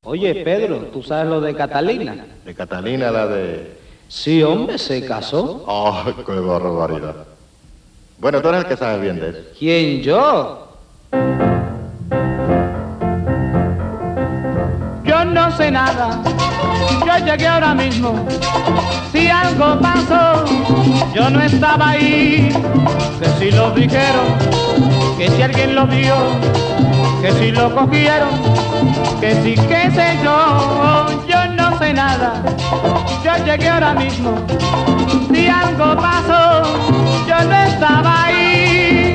Oye, Pedro, ¿tú sabes lo de Catalina? De Catalina, la de... Sí, hombre, se casó. ¡Ay, qué barbaridad! Bueno, tú eres el que sabes bien de eso. ¿Quién, yo? Yo no sé nada, yo llegué ahora mismo. Si algo pasó, yo no estaba ahí. Que si lo dijeron, que si alguien lo vio, que si lo cogieron, que si qué sé yo no sé nada. Yo llegué ahora mismo. Si algo pasó, yo no estaba ahí.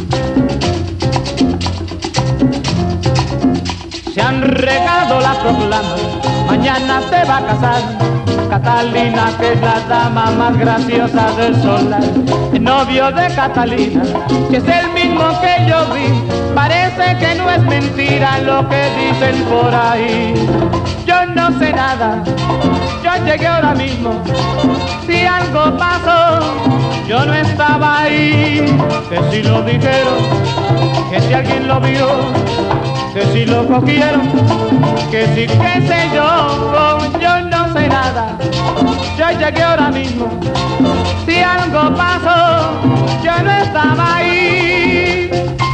Se han regado la proclama, mañana se va a casar Catalina, que es la dama más graciosa del solar. El novio de Catalina, que es el mismo que yo vi, parece que no es mentira lo que dicen por ahí. Yo no sé nada, yo llegué ahora mismo. Si algo pasó, yo no estaba ahí. Que si lo dijeron, que si alguien lo vio, que si lo cogieron, que si qué sé yo no sé nada. Yo llegué ahora mismo. Si algo pasó, yo no estaba ahí.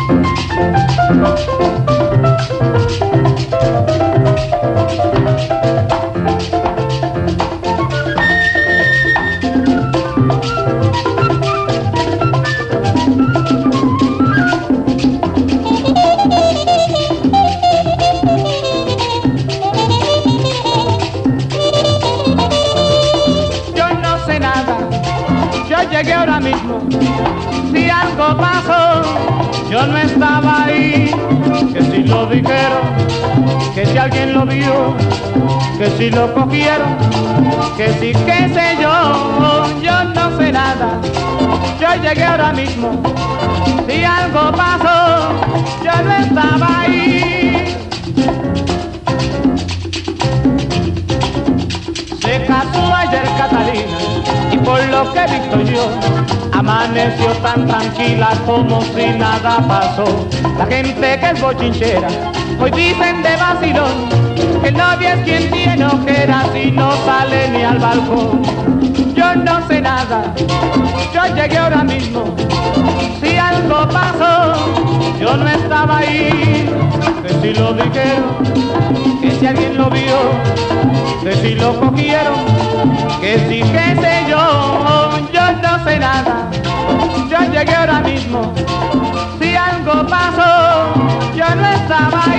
Llegué ahora mismo. Si algo pasó, yo no estaba ahí. Que si lo dijeron, que si alguien lo vio, que si lo cogieron, que si qué sé yo no sé nada. Yo llegué ahora mismo. Si algo pasó, yo no estaba ahí. Se casó ayer Catalina, y por lo que he visto yo, amaneció tan tranquila como si nada pasó. La gente que es bochinchera, hoy dicen de vacilón, que el novio es quien tiene ojeras y no sale ni al balcón. Yo no sé nada, yo llegué ahora mismo. Si algo pasó, yo no estaba ahí. Que si lo dijeron, que si alguien lo vio, que si lo cogieron, que si qué sé yo no sé nada. Yo llegué ahora mismo. Si algo pasó, yo no estaba ahí.